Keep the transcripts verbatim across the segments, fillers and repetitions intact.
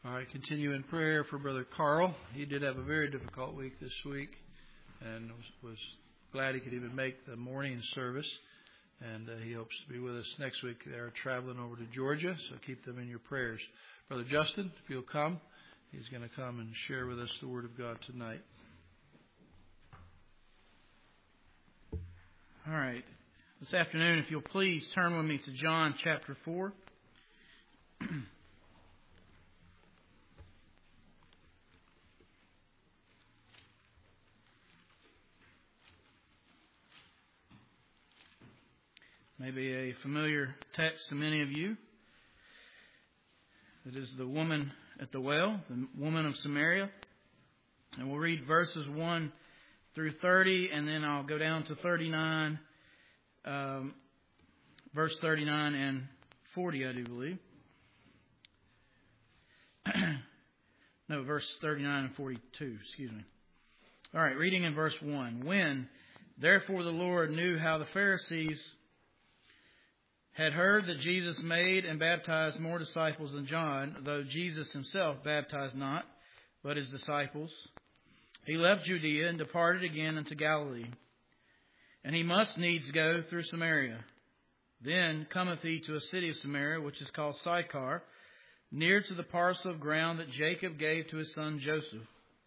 All right, continue in prayer for Brother Carl. He did have a very difficult week this week and was, was glad he could even make the morning service. And uh, he hopes to be with us next week. They're traveling over to Georgia, so keep them in your prayers. Brother Justin, if you'll come, he's going to come and share with us the Word of God tonight. All right. This afternoon, if you'll please turn with me to John chapter four. Maybe a familiar text to many of you. It is the woman at the well, the woman of Samaria. And we'll read verses one through thirty, and then I'll go down to thirty-nine, um, verse thirty-nine and forty, I do believe. No, verse thirty-nine and forty-two, excuse me. All right, reading in verse one. When, therefore, the Lord knew how the Pharisees had heard that Jesus made and baptized more disciples than John, though Jesus himself baptized not, but his disciples, he left Judea and departed again into Galilee. And he must needs go through Samaria. Then cometh he to a city of Samaria, which is called Sychar, near to the parcel of ground that Jacob gave to his son Joseph.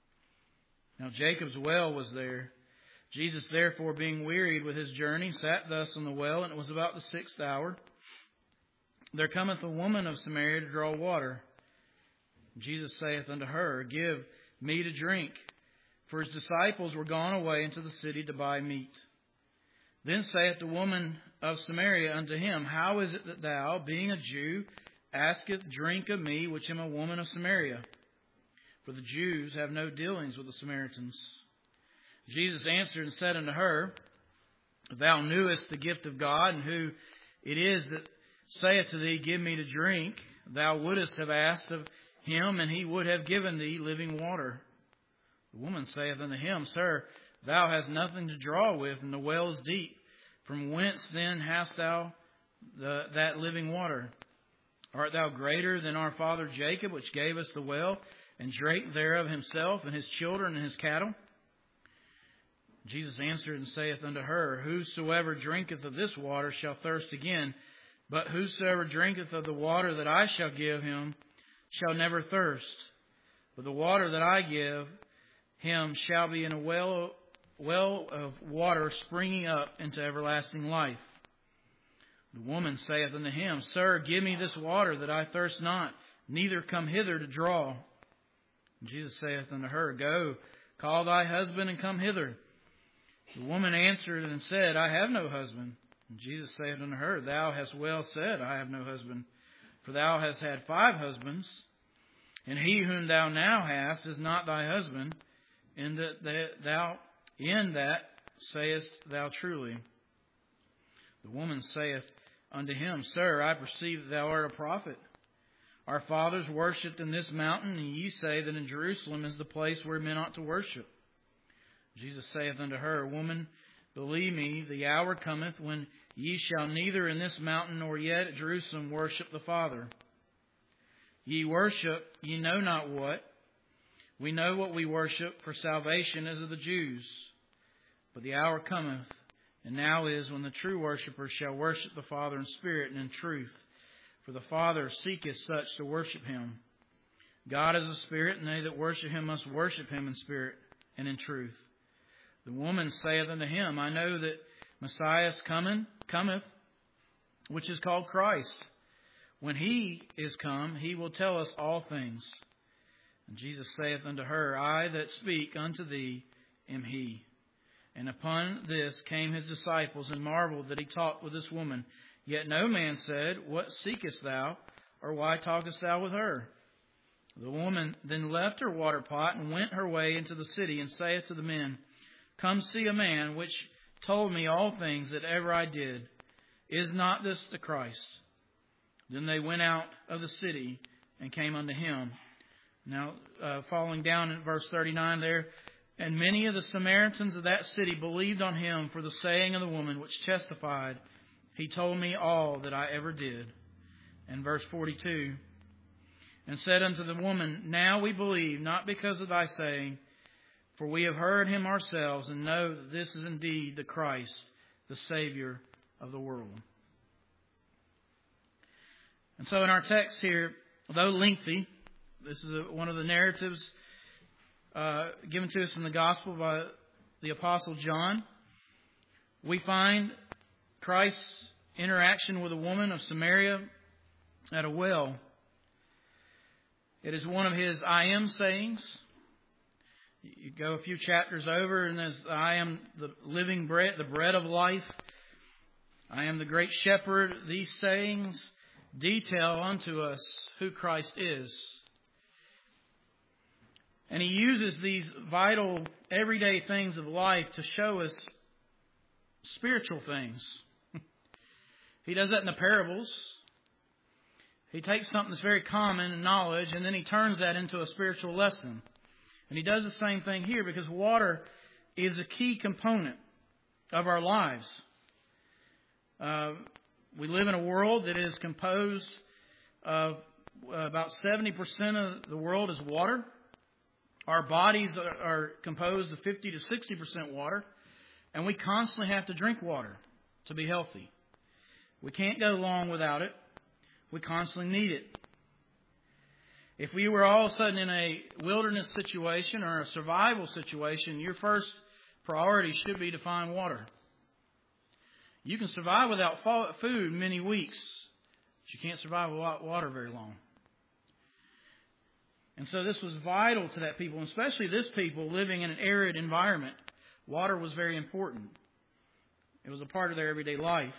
Now Jacob's well was there. Jesus, therefore, being wearied with his journey, sat thus on the well, and it was about the sixth hour. There cometh a woman of Samaria to draw water. Jesus saith unto her, Give me to drink. For his disciples were gone away into the city to buy meat. Then saith the woman of Samaria unto him, How is it that thou, being a Jew, askest drink of me, which am a woman of Samaria? For the Jews have no dealings with the Samaritans. Jesus answered and said unto her, Thou knewest the gift of God, and who it is that saith to thee, Give me to drink. Thou wouldest have asked of him, and he would have given thee living water. The woman saith unto him, Sir, thou hast nothing to draw with, and the well is deep. From whence then hast thou the, that living water? Art thou greater than our father Jacob, which gave us the well, and drank thereof himself, and his children, and his cattle? Jesus answered and saith unto her, Whosoever drinketh of this water shall thirst again, but whosoever drinketh of the water that I shall give him shall never thirst. But the water that I give him shall be in a well, well of water springing up into everlasting life. The woman saith unto him, Sir, give me this water that I thirst not, neither come hither to draw. And Jesus saith unto her, Go, call thy husband and come hither. The woman answered and said, I have no husband. And Jesus saith unto her, Thou hast well said, I have no husband. For thou hast had five husbands, and he whom thou now hast is not thy husband, in that thou in that sayest thou truly. The woman saith unto him, Sir, I perceive that thou art a prophet. Our fathers worshipped in this mountain, and ye say that in Jerusalem is the place where men ought to worship. Jesus saith unto her, Woman, believe me, the hour cometh when ye shall neither in this mountain nor yet at Jerusalem worship the Father. Ye worship, ye know not what. We know what we worship, for salvation is of the Jews. But the hour cometh, and now is, when the true worshippers shall worship the Father in spirit and in truth. For the Father seeketh such to worship him. God is a spirit, and they that worship him must worship him in spirit and in truth. The woman saith unto him, I know that Messiah cometh, cometh, which is called Christ. When he is come, he will tell us all things. And Jesus saith unto her, I that speak unto thee am he. And upon this came his disciples, and marveled that he talked with this woman. Yet no man said, What seekest thou? Or why talkest thou with her? The woman then left her water pot, and went her way into the city, and saith to the men, Come see a man which told me all things that ever I did. Is not this the Christ? Then they went out of the city and came unto him. Now, uh, following down in verse thirty-nine there, And many of the Samaritans of that city believed on him for the saying of the woman, which testified, He told me all that I ever did. And verse forty-two, and said unto the woman, Now we believe, not because of thy saying, for we have heard him ourselves, and know that this is indeed the Christ, the Savior of the world. And so in our text here, though lengthy, this is a, one of the narratives uh, given to us in the Gospel by the Apostle John. We find Christ's interaction with a woman of Samaria at a well. It is one of his I am sayings. You go a few chapters over, and there's I am the living bread, the bread of life. I am the great shepherd. These sayings detail unto us who Christ is. And he uses these vital, everyday things of life to show us spiritual things. He does that in the parables. He takes something that's very common in knowledge, and then he turns that into a spiritual lesson. And he does the same thing here, because water is a key component of our lives. Uh, we live in a world that is composed of uh, about seventy percent of the world is water. Our bodies are, are composed of fifty to sixty percent water. And we constantly have to drink water to be healthy. We can't go long without it. We constantly need it. If we were all of a sudden in a wilderness situation or a survival situation, your first priority should be to find water. You can survive without food many weeks, but you can't survive without water very long. And so this was vital to that people, especially this people living in an arid environment. Water was very important. It was a part of their everyday life.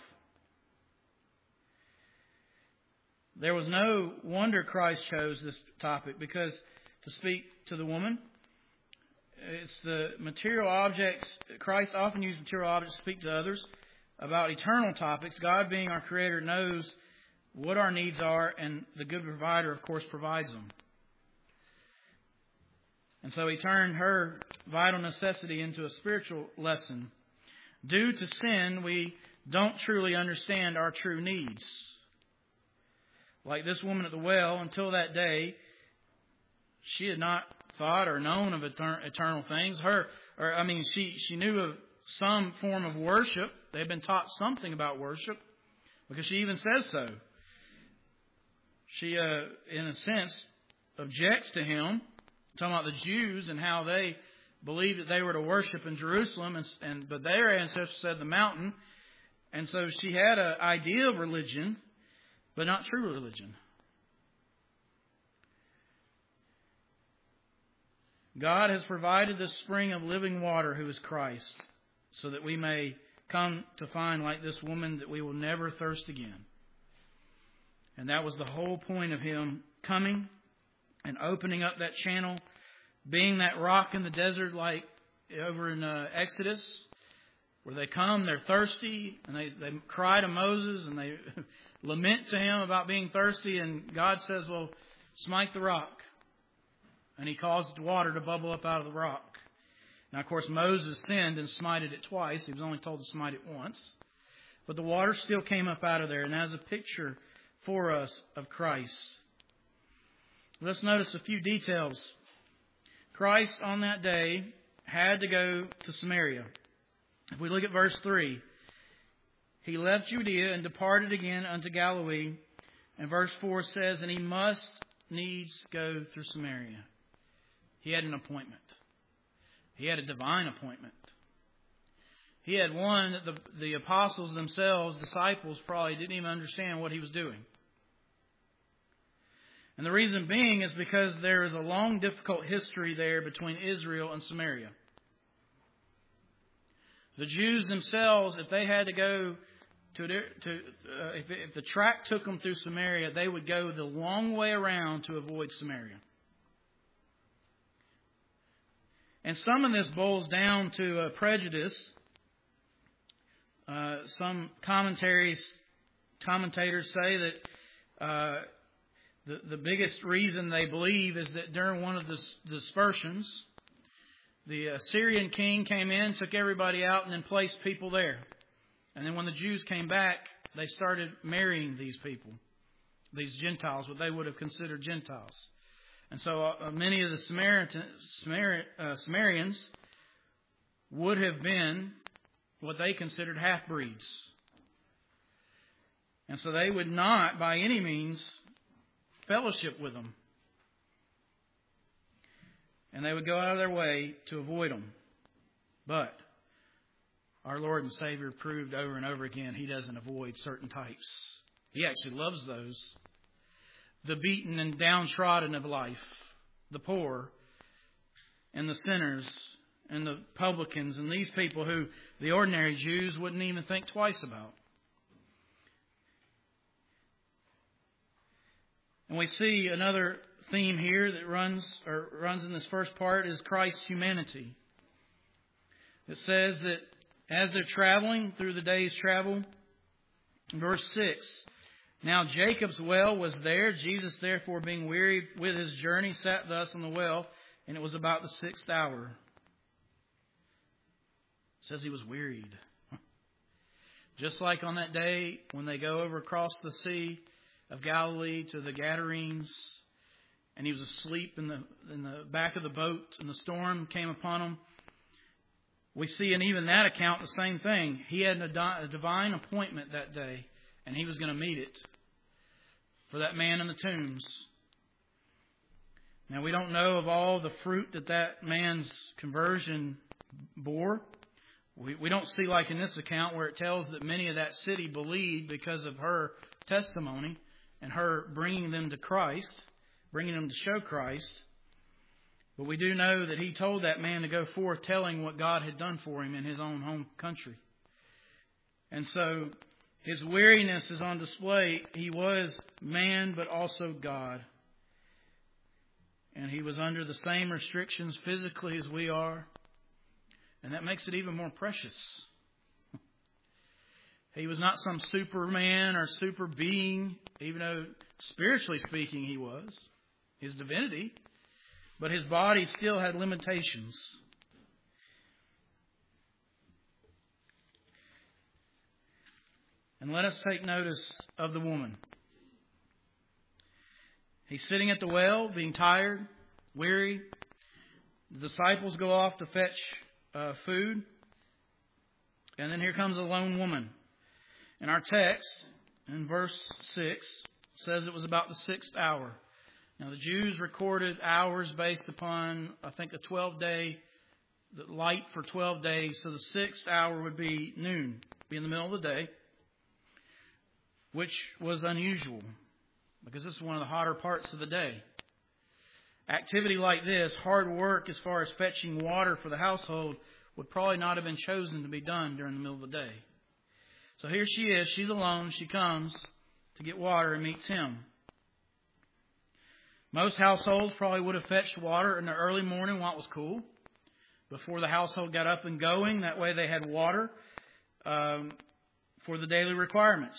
There was no wonder Christ chose this topic, because to speak to the woman, it's the material objects. Christ often used material objects to speak to others about eternal topics. God, being our Creator, knows what our needs are, and the good provider, of course, provides them. And so he turned her vital necessity into a spiritual lesson. Due to sin, we don't truly understand our true needs. Like this woman at the well, until that day, she had not thought or known of eternal things. Her, or I mean, she, she knew of some form of worship. They had been taught something about worship, because she even says so. She, uh, in a sense, objects to him, talking about the Jews and how they believed that they were to worship in Jerusalem, and, and but their ancestors said the mountain. And so she had an idea of religion, but not true religion. God has provided the spring of living water, who is Christ, so that we may come to find, like this woman, that we will never thirst again. And that was the whole point of him coming and opening up that channel, being that rock in the desert, like over in uh, Exodus, where they come, they're thirsty, and they, they cry to Moses, and they lament to him about being thirsty, and God says, well, smite the rock. And he caused water to bubble up out of the rock. Now, of course, Moses sinned and smited it twice. He was only told to smite it once. But the water still came up out of there, and as a picture for us of Christ. Let's notice a few details. Christ on that day had to go to Samaria. If we look at verse three, he left Judea and departed again unto Galilee. And verse four says, and he must needs go through Samaria. He had an appointment. He had a divine appointment. He had one that the, the apostles themselves, disciples, probably didn't even understand what he was doing. And the reason being is because there is a long, difficult history there between Israel and Samaria. The Jews themselves, if they had to go to, to uh, if, if the track took them through Samaria, they would go the long way around to avoid Samaria. And some of this boils down to a prejudice. Uh, some commentaries, commentators say that uh, the, the biggest reason they believe is that during one of the dispersions, the Assyrian king came in, took everybody out, and then placed people there. And then when the Jews came back, they started marrying these people. these Gentiles, what they would have considered Gentiles. And so uh, many of the Samaritan, Samari, uh, Samaritans would have been what they considered half-breeds. And so they would not, by any means, fellowship with them. And they would go out of their way to avoid them. But our Lord and Savior proved over and over again He doesn't avoid certain types. He actually loves those. The beaten and downtrodden of life, the poor and the sinners and the publicans and these people who the ordinary Jews wouldn't even think twice about. And we see another theme here that runs or runs in this first part is Christ's humanity. It says that as they're traveling through the day's travel, verse six, now Jacob's well was there. Jesus, therefore, being wearied with his journey, sat thus on the well, and it was about the sixth hour. It says he was wearied. Just like on that day when they go over across the Sea of Galilee to the Gadarenes, and he was asleep in the in the back of the boat, and the storm came upon him. We see in even that account the same thing. He had a divine appointment that day, and he was going to meet it for that man in the tombs. Now, we don't know of all the fruit that that man's conversion bore. We, we don't see like in this account where it tells that many of that city believed because of her testimony and her bringing them to Christ, bringing them to show Christ. But we do know that he told that man to go forth telling what God had done for him in his own home country. And so his weariness is on display. He was man, but also God. And he was under the same restrictions physically as we are. And that makes it even more precious. He was not some superman or super being, even though spiritually speaking he was. His divinity. But his body still had limitations. And let us take notice of the woman. He's sitting at the well, being tired, weary. The disciples go off to fetch uh, food. And then here comes a lone woman. In our text, in verse six, says it was about the sixth hour. Now, the Jews recorded hours based upon, I think, a twelve-day, the light for twelve days. So the sixth hour would be noon, be in the middle of the day, which was unusual because this is one of the hotter parts of the day. Activity like this, hard work as far as fetching water for the household, would probably not have been chosen to be done during the middle of the day. So here she is. She's alone. She comes to get water and meets him. Most households probably would have fetched water in the early morning while it was cool, before the household got up and going. That way they had water um, for the daily requirements.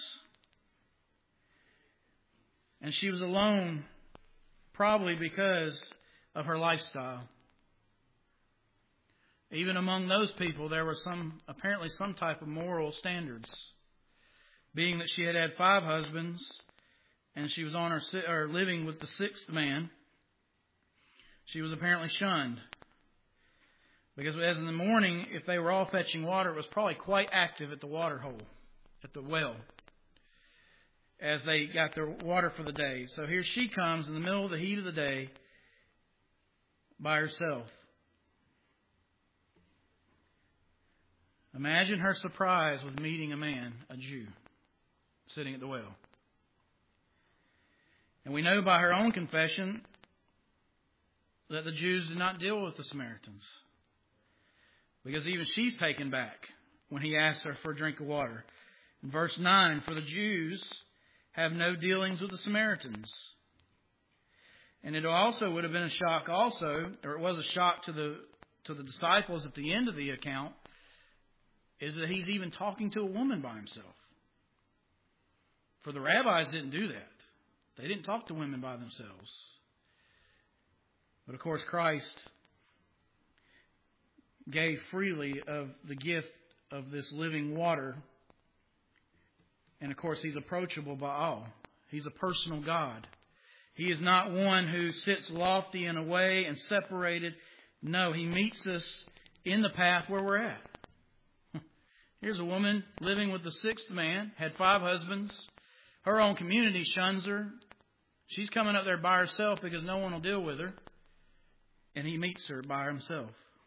And she was alone probably because of her lifestyle. Even among those people, there were some apparently some type of moral standards, being that she had had five husbands. And she was on her or living with the sixth man. She was apparently shunned. Because as in the morning, if they were all fetching water, it was probably quite active at the water hole, at the well, as they got their water for the day. So here she comes in the middle of the heat of the day by herself. Imagine her surprise with meeting a man, a Jew, sitting at the well. And we know by her own confession that the Jews did not deal with the Samaritans. Because even she's taken back when he asked her for a drink of water. In verse nine, for the Jews have no dealings with the Samaritans. And it also would have been a shock also, or it was a shock to the to the disciples at the end of the account, is that he's even talking to a woman by himself. For the rabbis didn't do that. They didn't talk to women by themselves. But of course, Christ gave freely of the gift of this living water. And of course, he's approachable by all. He's a personal God. He is not one who sits lofty and away and separated. No, He meets us in the path where we're at. Here's a woman living with the sixth man, had five husbands. Her own community shuns her. She's coming up there by herself because no one will deal with her. And He meets her by Himself.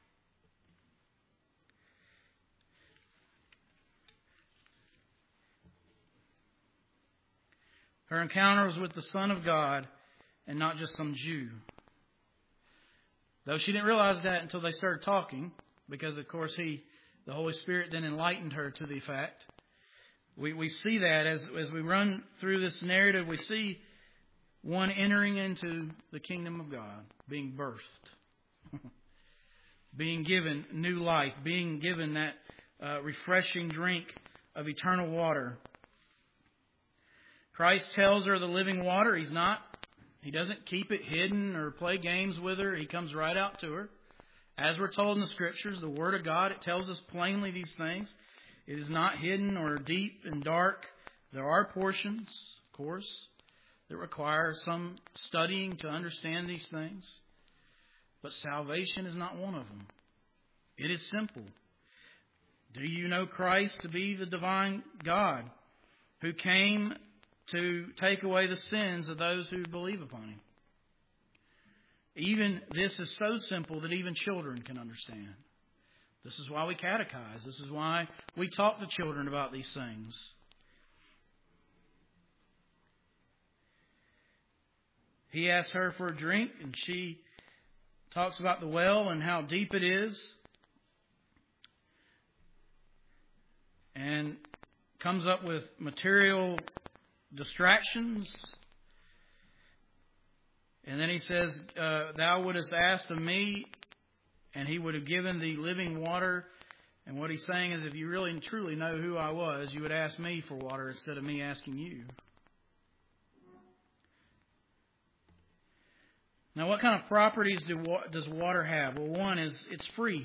Her encounter was with the Son of God and not just some Jew. Though she didn't realize that until they started talking, because of course he, the Holy Spirit then enlightened her to the fact. We we see that as, as we run through this narrative, we see one entering into the kingdom of God, being birthed, being given new life, being given that uh, refreshing drink of eternal water. Christ tells her the living water. He's not, He doesn't keep it hidden or play games with her. He comes right out to her. As we're told in the Scriptures, the Word of God, it tells us plainly these things. It is not hidden or deep and dark. There are portions, of course, that require some studying to understand these things. But salvation is not one of them. It is simple. Do you know Christ to be the divine God who came to take away the sins of those who believe upon Him? Even this is so simple that even children can understand. This is why we catechize. This is why we talk to children about these things. He asks her for a drink, and she talks about the well and how deep it is. And comes up with material distractions. And then he says, uh, thou wouldest ask of me, and He would have given thee living water. And what he's saying is, if you really and truly know who I was, you would ask me for water instead of me asking you. Now, what kind of properties do, does water have? Well, one is it's free.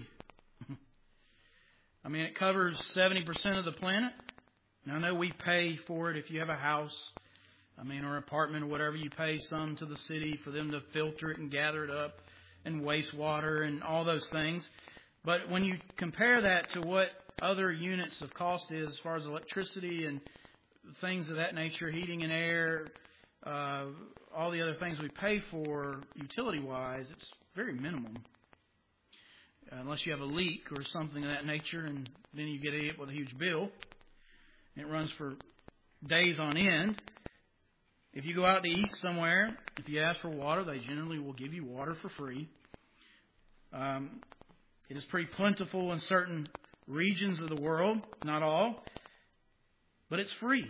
I mean, it covers seventy percent of the planet. Now, I know we pay for it if you have a house, I mean, or apartment or whatever. You pay some to the city for them to filter it and gather it up and wastewater and all those things. But when you compare that to what other units of cost is as far as electricity and things of that nature, heating and air, uh, all the other things we pay for utility-wise, it's very minimum. Unless you have a leak or something of that nature, and then you get hit with a huge bill. It runs for days on end. If you go out to eat somewhere, if you ask for water, they generally will give you water for free. Um, it is pretty plentiful in certain regions of the world, not all, but it's free.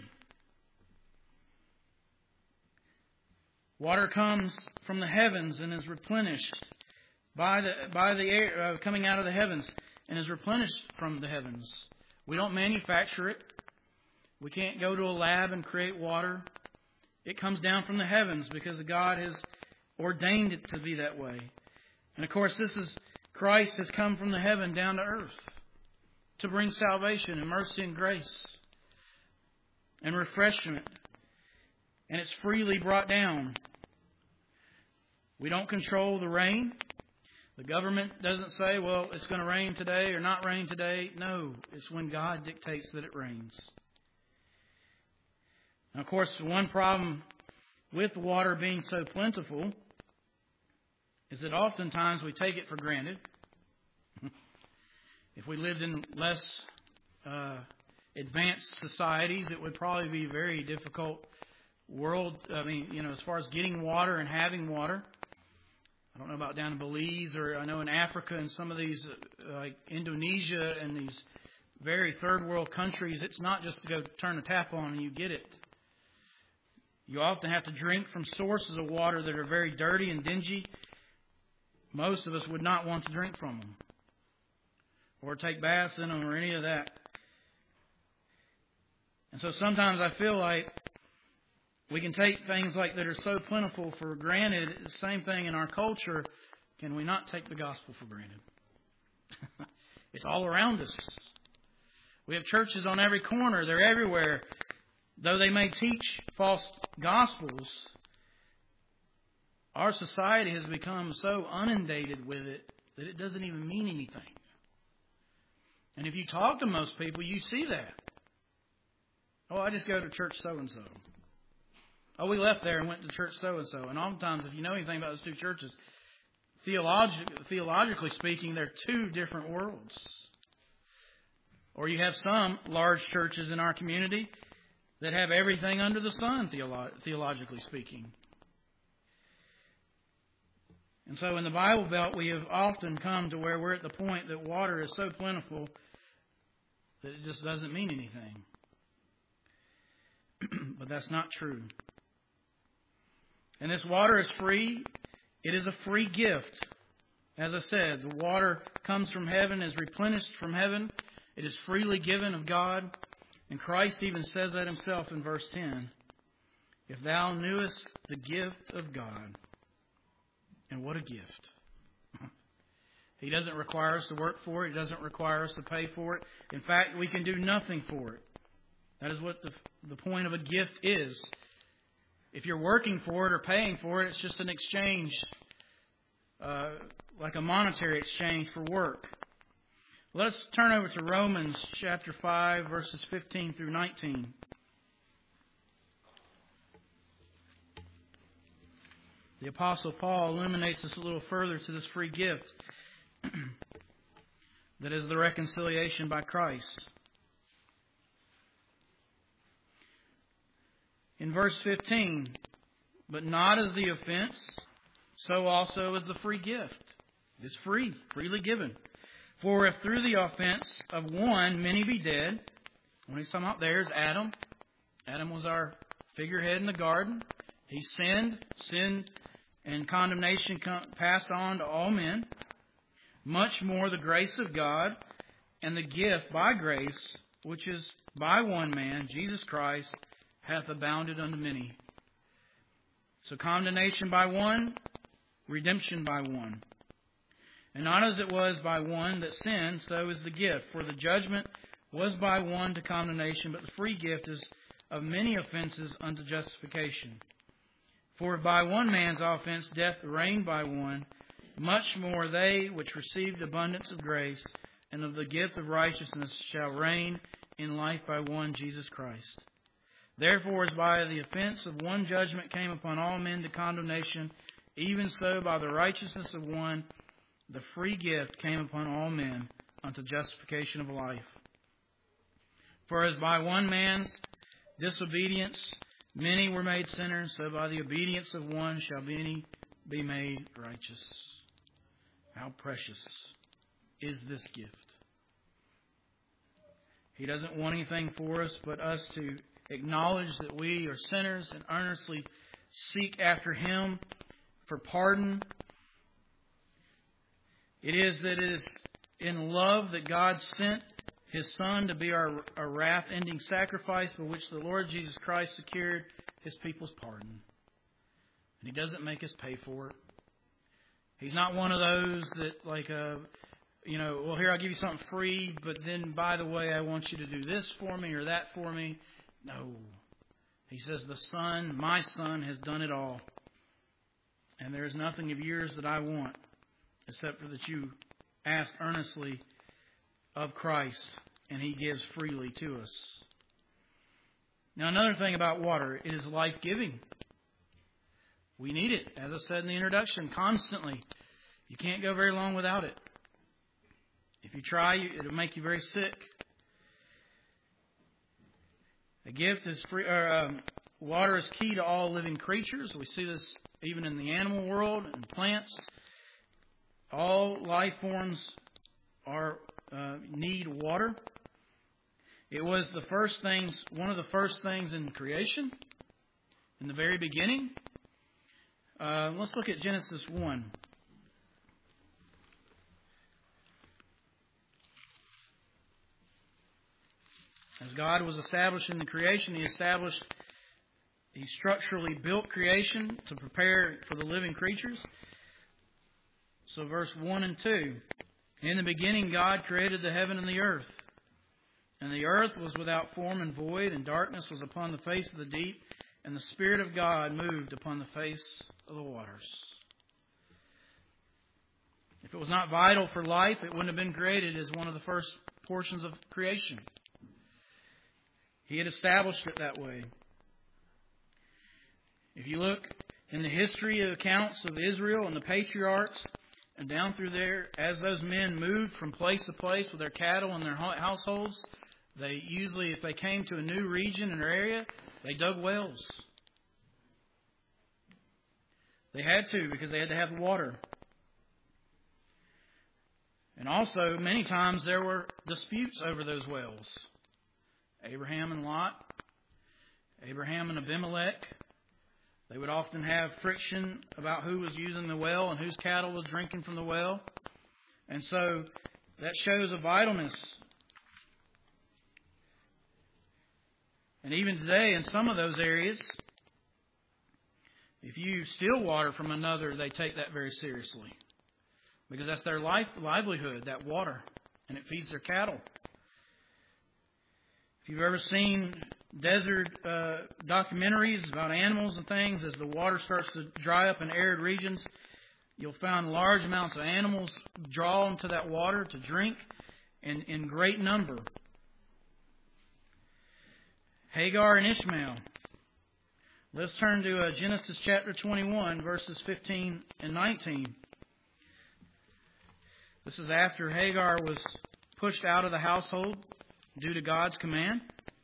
Water comes from the heavens and is replenished by the by the air uh, coming out of the heavens and is replenished from the heavens. We don't manufacture it. We can't go to a lab and create water. It comes down from the heavens because God has ordained it to be that way. And of course, this is Christ has come from the heaven down to earth to bring salvation and mercy and grace and refreshment. And it's freely brought down. We don't control the rain. The government doesn't say, well, it's going to rain today or not rain today. No, it's when God dictates that it rains. Now, of course, one problem with water being so plentiful is that oftentimes we take it for granted. If we lived in less uh, advanced societies, it would probably be a very difficult world. I mean, you know, as far as getting water and having water. I don't know about down in Belize, or I know in Africa and some of these, uh, like Indonesia and these very third world countries, it's not just to go turn the tap on and you get it. You often have to drink from sources of water that are very dirty and dingy. Most of us would not want to drink from them or take baths in them or any of that. And so sometimes I feel like we can take things like that are so plentiful for granted. The same thing in our culture. Can we not take the gospel for granted? It's all around us. We have churches on every corner. They're everywhere. though they may teach false gospels, our society has become so inundated with it that it doesn't even mean anything. And if you talk to most people, you see that. Oh, I just go to church so-and-so. Oh, we left there and went to church so-and-so. And oftentimes, if you know anything about those two churches, theolog- theologically speaking, they're two different worlds. Or you have some large churches in our community that have everything under the sun, theolo- theologically speaking. And so in the Bible Belt, we have often come to where we're at the point that water is so plentiful that it just doesn't mean anything. But that's not true. And this water is free. It is a free gift. As I said, the water comes from heaven, is replenished from heaven. It is freely given of God. And Christ even says that himself in verse ten. If thou knewest the gift of God. And what a gift. He doesn't require us to work for it. He doesn't require us to pay for it. In fact, we can do nothing for it. That is what the, the point of a gift is. If you're working for it or paying for it, it's just an exchange, uh, like a monetary exchange for work. Let's turn over to Romans chapter five, verses fifteen through nineteen. The Apostle Paul illuminates us a little further to this free gift that is the reconciliation by Christ. In verse fifteen, but not as the offense, so also is the free gift. It is free, freely given. For if through the offense of one many be dead, when he's talking about there is Adam. Adam was our figurehead in the garden. He sinned, sin and condemnation passed on to all men. Much more the grace of God and the gift by grace, which is by one man, Jesus Christ, hath abounded unto many. So condemnation by one, redemption by one. And not as it was by one that sinned, so is the gift. For the judgment was by one to condemnation, but the free gift is of many offenses unto justification. For if by one man's offense death reigned by one, much more they which received abundance of grace and of the gift of righteousness shall reign in life by one Jesus Christ. Therefore, as by the offense of one judgment came upon all men to condemnation, even so by the righteousness of one the free gift came upon all men unto justification of life. For as by one man's disobedience many were made sinners, so by the obedience of one shall many be made righteous. How precious is this gift? He doesn't want anything for us but us to acknowledge that we are sinners and earnestly seek after Him for pardon. It is that it is in love that God sent His Son to be our, our wrath-ending sacrifice, by which the Lord Jesus Christ secured His people's pardon. And He doesn't make us pay for it. He's not one of those that, like, uh, you know, well, here, I'll give you something free, but then, by the way, I want you to do this for me or that for me. No. He says, the Son, my Son, has done it all. And there is nothing of yours that I want, except for that you ask earnestly of Christ, and He gives freely to us. Now, another thing about water, it is life-giving. We need it, as I said in the introduction, constantly. You can't go very long without it. If you try, it'll make you very sick. A gift is free. Or, um, water is key to all living creatures. We see this even in the animal world and plants. All life forms are uh, need water. It was the first things, one of the first things in creation, in the very beginning. Uh, let's look at Genesis one. As God was establishing the creation, He established, He structurally built creation to prepare for the living creatures. So verse one and two. In the beginning God created the heaven and the earth. And the earth was without form and void, and darkness was upon the face of the deep, and the Spirit of God moved upon the face of the waters. If it was not vital for life, it wouldn't have been created as one of the first portions of creation. He had established it that way. If you look in the history accounts of Israel and the patriarchs, and down through there, as those men moved from place to place with their cattle and their households, they usually, if they came to a new region or area, they dug wells. They had to, because they had to have water. And also, many times there were disputes over those wells. Abraham and Lot, Abraham and Abimelech. They would often have friction about who was using the well and whose cattle was drinking from the well. And so that shows a vitalness. And even today, in some of those areas, if you steal water from another, they take that very seriously. Because that's their life, livelihood, that water. And it feeds their cattle. If you've ever seen desert uh, documentaries about animals and things, as the water starts to dry up in arid regions, you'll find large amounts of animals drawn to that water to drink in, in great number. Hagar and Ishmael. Let's turn to uh, Genesis chapter twenty-one, verses fifteen and nineteen. This is after Hagar was pushed out of the household due to God's command.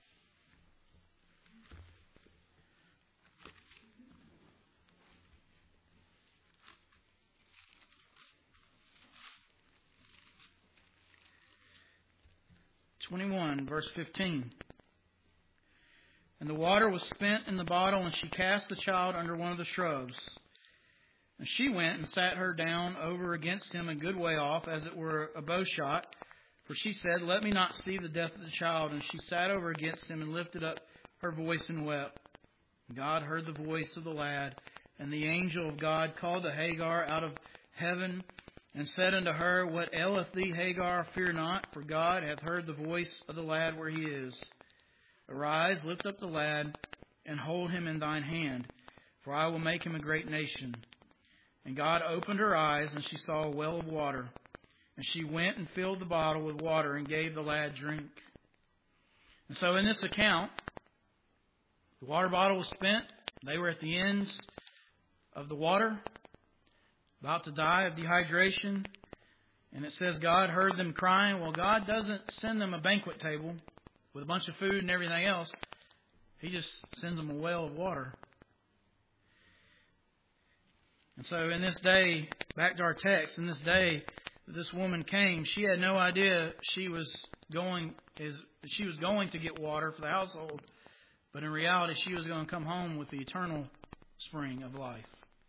twenty-one, verse fifteen. And the water was spent in the bottle, and she cast the child under one of the shrubs. And she went and sat her down over against him a good way off, as it were a bow shot. For she said, Let me not see the death of the child. And she sat over against him and lifted up her voice and wept. God heard the voice of the lad. And the angel of God called to Hagar out of heaven and said unto her, What aileth thee, Hagar? Fear not, for God hath heard the voice of the lad where he is. Arise, lift up the lad, and hold him in thine hand, for I will make him a great nation. And God opened her eyes, and she saw a well of water. And she went and filled the bottle with water and gave the lad drink. And so in this account, the water bottle was spent. They were at the ends of the water, about to die of dehydration. And it says God heard them crying. Well, God doesn't send them a banquet table with a bunch of food and everything else. He just sends them a well of water. And so in this day, back to our text, in this day that this woman came, she had no idea she was going is she was going to get water for the household, but in reality she was going to come home with the eternal spring of life.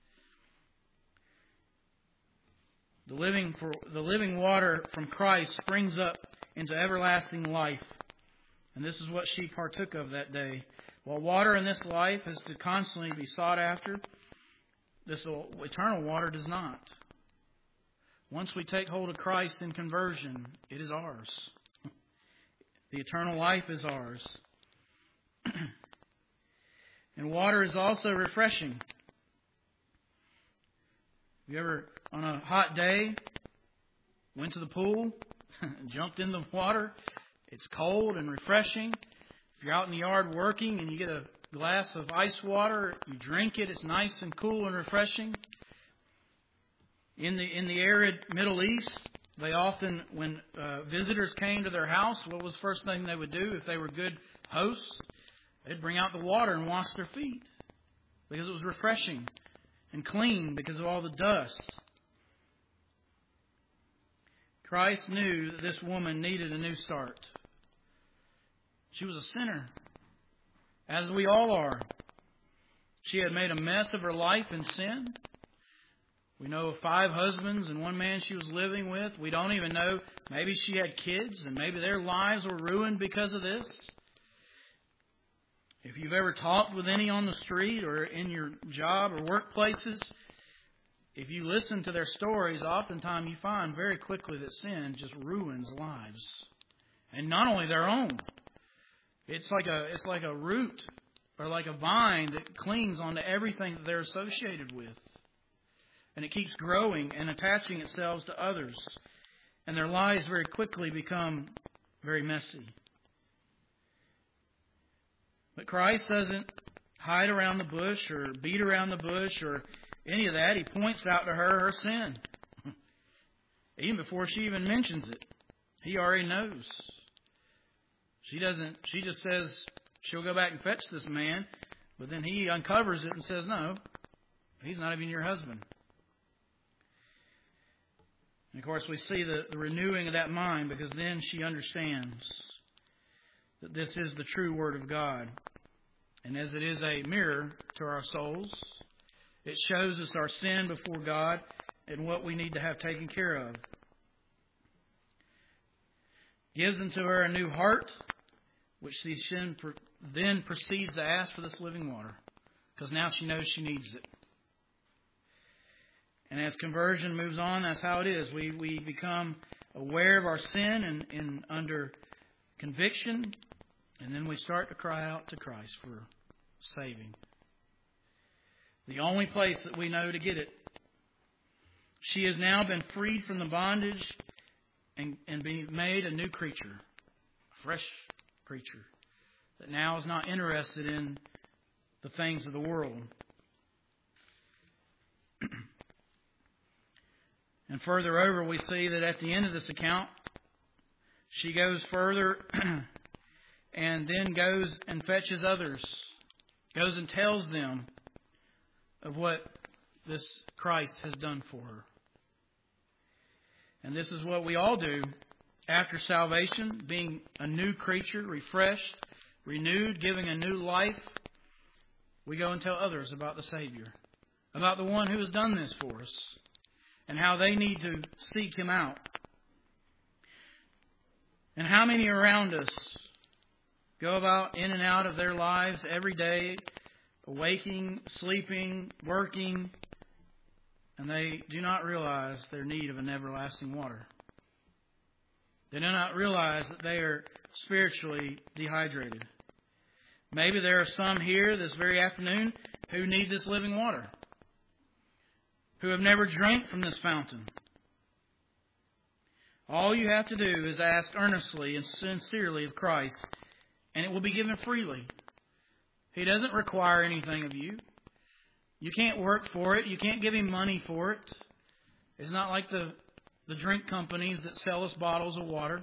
The living for the living water from Christ springs up into everlasting life. And this is what she partook of that day. While water in this life is to constantly be sought after, this eternal water does not. Once we take hold of Christ in conversion, it is ours. The eternal life is ours. And water is also refreshing. You ever, on a hot day, went to the pool, jumped in the water? It's cold and refreshing. If you're out in the yard working and you get a glass of ice water, you drink it, it's nice and cool and refreshing. In the in the arid Middle East, they often, when uh, visitors came to their house, what was the first thing they would do if they were good hosts? They'd bring out the water and wash their feet because it was refreshing and clean because of all the dust. Christ knew that this woman needed a new start. She was a sinner, as we all are. She had made a mess of her life in sin. We know of five husbands and one man she was living with. We don't even know. Maybe she had kids and maybe their lives were ruined because of this. If you've ever talked with any on the street or in your job or workplaces, if you listen to their stories, oftentimes you find very quickly that sin just ruins lives. And not only their own. It's like a it's like a root or like a vine that clings onto everything that they're associated with. And it keeps growing and attaching itself to others. And their lives very quickly become very messy. But Christ doesn't hide around the bush or beat around the bush or any of that. He points out to her her sin. Even before she even mentions it. He already knows. She doesn't, she just says she'll go back and fetch this man. But then he uncovers it and says, no, he's not even your husband. And of course, we see the, the renewing of that mind, because then she understands that this is the true Word of God. And as it is a mirror to our souls, it shows us our sin before God and what we need to have taken care of. Gives unto her a new heart, which she then proceeds to ask for this living water, because now she knows she needs it. And as conversion moves on, that's how it is. We we become aware of our sin and, and under conviction, and then we start to cry out to Christ for saving. The only place that we know to get it. She has now been freed from the bondage and, and being made a new creature, a fresh creature, that now is not interested in the things of the world. And further over, we see that at the end of this account, she goes further and then goes and fetches others, goes and tells them of what this Christ has done for her. And this is what we all do after salvation, being a new creature, refreshed, renewed, giving a new life. We go and tell others about the Savior, about the one who has done this for us, and how they need to seek Him out. And how many around us go about in and out of their lives every day, waking, sleeping, working, and they do not realize their need of an everlasting water. They do not realize that they are spiritually dehydrated. Maybe there are some here this very afternoon who need this living water, who have never drank from this fountain. All you have to do is ask earnestly and sincerely of Christ, and it will be given freely. He doesn't require anything of you. You can't work for it. You can't give Him money for it. It's not like the, the drink companies that sell us bottles of water.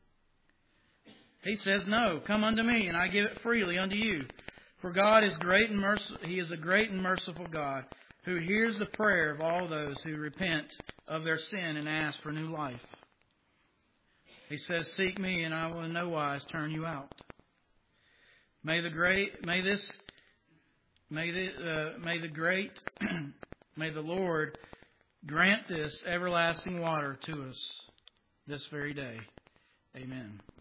He says, no, come unto me, and I give it freely unto you. For God is great and merciful. He is a great and merciful God, who hears the prayer of all those who repent of their sin and ask for new life. He says, seek me, and I will in no wise turn you out. May the great, may this, may the, uh, may the great, may the Lord grant this everlasting water to us this very day. Amen.